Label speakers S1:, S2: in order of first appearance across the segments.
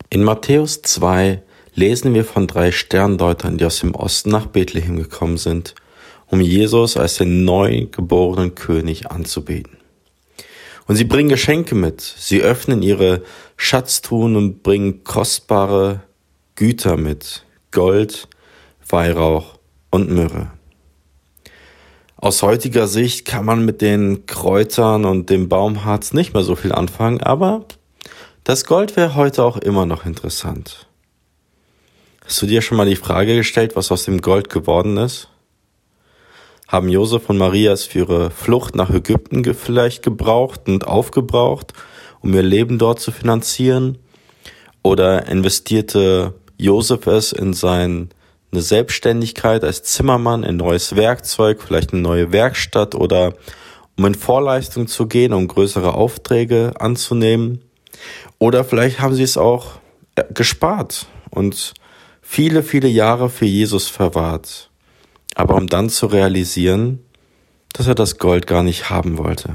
S1: In Matthäus 2 lesen wir von 3 Sterndeutern, die aus dem Osten nach Bethlehem gekommen sind, um Jesus als den neugeborenen König anzubeten. Und sie bringen Geschenke mit. Sie öffnen ihre Schatztruhen und bringen kostbare Güter mit: Gold, Weihrauch und Myrrhe. Aus heutiger Sicht kann man mit den Kräutern und dem Baumharz nicht mehr so viel anfangen, aber das Gold wäre heute auch immer noch interessant. Hast du dir schon mal die Frage gestellt, was aus dem Gold geworden ist? Haben Josef und Maria es für ihre Flucht nach Ägypten vielleicht gebraucht und aufgebraucht, um ihr Leben dort zu finanzieren? Oder investierte Josef es in seine Selbstständigkeit als Zimmermann, in neues Werkzeug, vielleicht eine neue Werkstatt, oder um in Vorleistung zu gehen, um größere Aufträge anzunehmen? Oder vielleicht haben sie es auch gespart und viele, viele Jahre für Jesus verwahrt, aber um dann zu realisieren, dass er das Gold gar nicht haben wollte.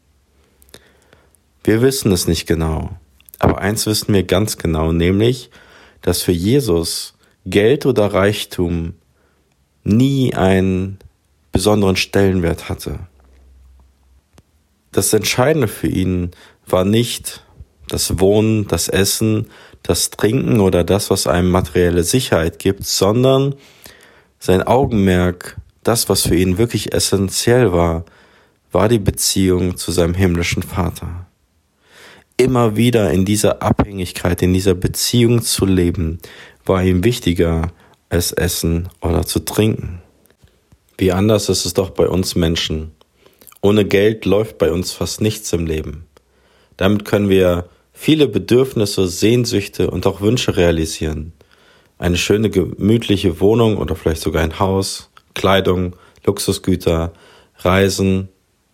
S1: Wir wissen es nicht genau, aber eins wissen wir ganz genau, nämlich, dass für Jesus Geld oder Reichtum nie einen besonderen Stellenwert hatte. Das Entscheidende für ihn war nicht das Wohnen, das Essen, das Trinken oder das, was einem materielle Sicherheit gibt, sondern sein Augenmerk, das, was für ihn wirklich essentiell war, war die Beziehung zu seinem himmlischen Vater. Immer wieder in dieser Abhängigkeit, in dieser Beziehung zu leben, war ihm wichtiger als Essen oder zu trinken. Wie anders ist es doch bei uns Menschen. Ohne Geld läuft bei uns fast nichts im Leben. Damit können wir viele Bedürfnisse, Sehnsüchte und auch Wünsche realisieren. Eine schöne, gemütliche Wohnung oder vielleicht sogar ein Haus, Kleidung, Luxusgüter, Reisen.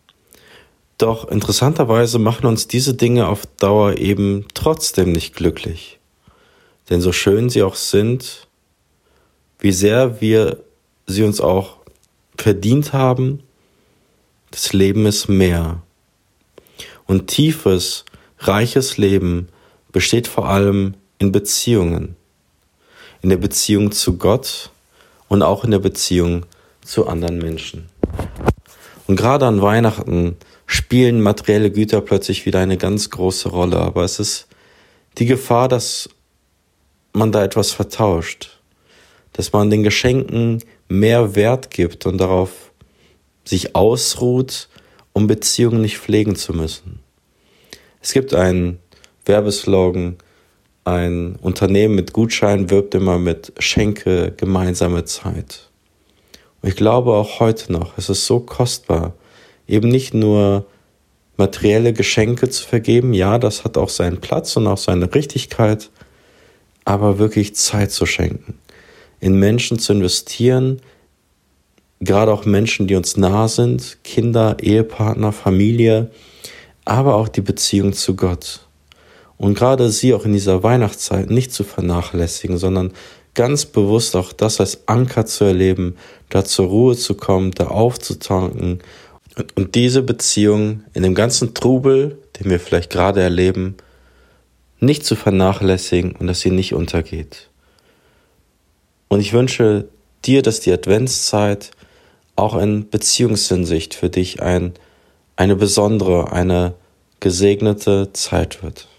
S1: Doch interessanterweise machen uns diese Dinge auf Dauer eben trotzdem nicht glücklich. Denn so schön sie auch sind, wie sehr wir sie uns auch verdient haben, das Leben ist mehr. Und tiefes, reiches Leben besteht vor allem in Beziehungen. In der Beziehung zu Gott und auch in der Beziehung zu anderen Menschen. Und gerade an Weihnachten spielen materielle Güter plötzlich wieder eine ganz große Rolle. Aber es ist die Gefahr, dass man da etwas vertauscht. Dass man den Geschenken mehr Wert gibt und darauf sich ausruht, um Beziehungen nicht pflegen zu müssen. Es gibt einen Werbeslogan, ein Unternehmen mit Gutschein wirbt immer mit Schenke gemeinsame Zeit. Und ich glaube auch heute noch, es ist so kostbar, eben nicht nur materielle Geschenke zu vergeben, ja, das hat auch seinen Platz und auch seine Richtigkeit, aber wirklich Zeit zu schenken, in Menschen zu investieren, gerade auch Menschen, die uns nah sind, Kinder, Ehepartner, Familie, aber auch die Beziehung zu Gott. Und gerade sie auch in dieser Weihnachtszeit nicht zu vernachlässigen, sondern ganz bewusst auch das als Anker zu erleben, da zur Ruhe zu kommen, da aufzutanken und diese Beziehung in dem ganzen Trubel, den wir vielleicht gerade erleben, nicht zu vernachlässigen und dass sie nicht untergeht. Und ich wünsche dir, dass die Adventszeit auch in Beziehungshinsicht für dich eine besondere, eine gesegnete Zeit wird.